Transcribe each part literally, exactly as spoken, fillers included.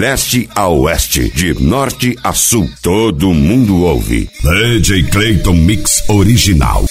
leste a oeste, de norte a sul, todo mundo ouve. D J Clayton Mix Original.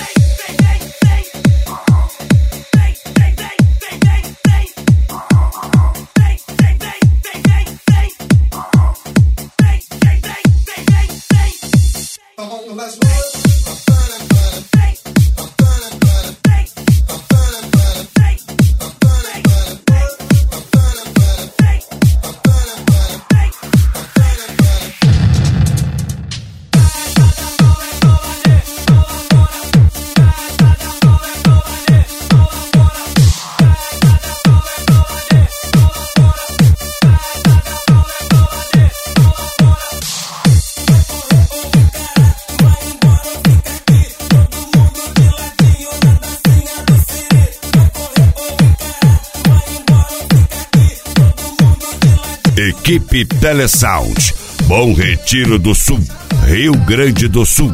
Equipe Telesound, Bom Retiro do Sul, Rio Grande do Sul.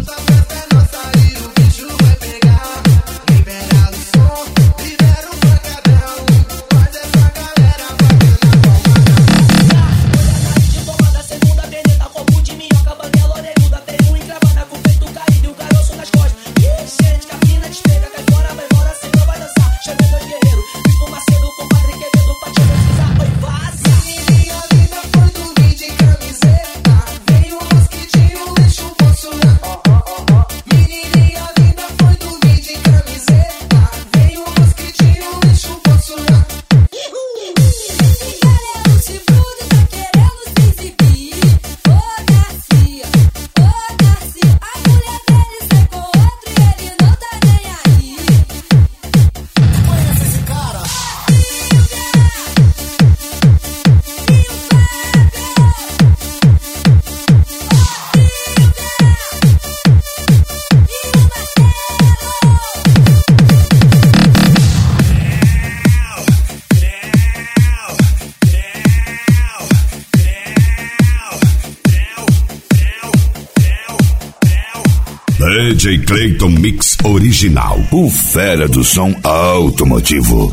D J Clayton Mix Original, o fera do som automotivo.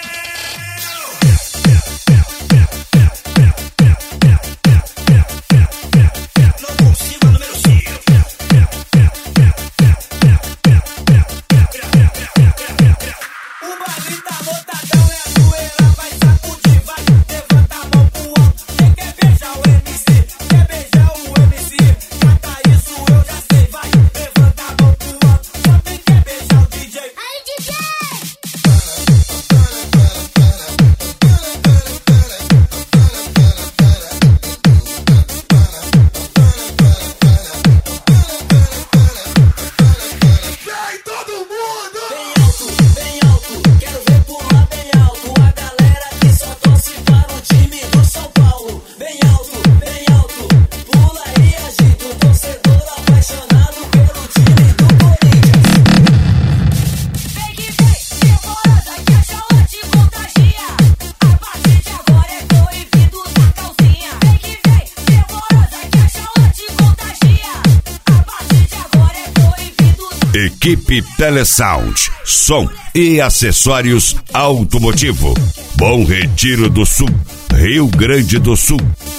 Equipe Telesound, som e acessórios automotivo. Bom Retiro do Sul, Rio Grande do Sul.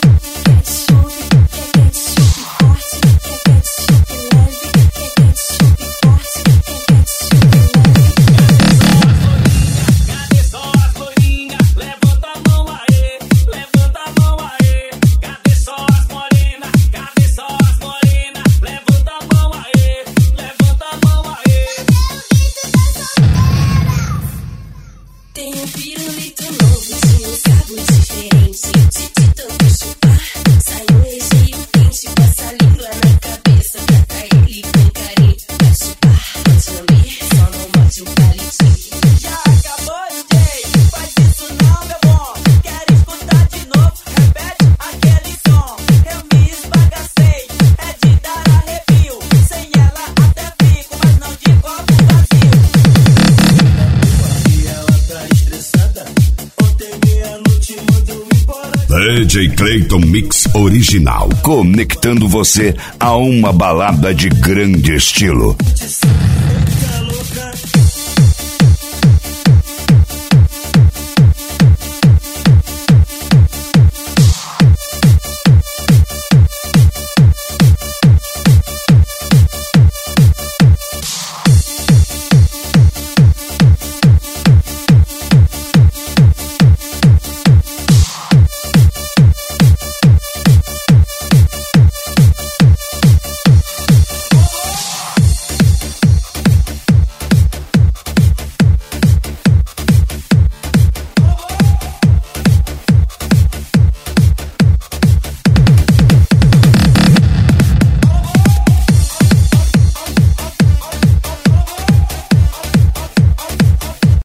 D J Clayton Mix Original, conectando você a uma balada de grande estilo.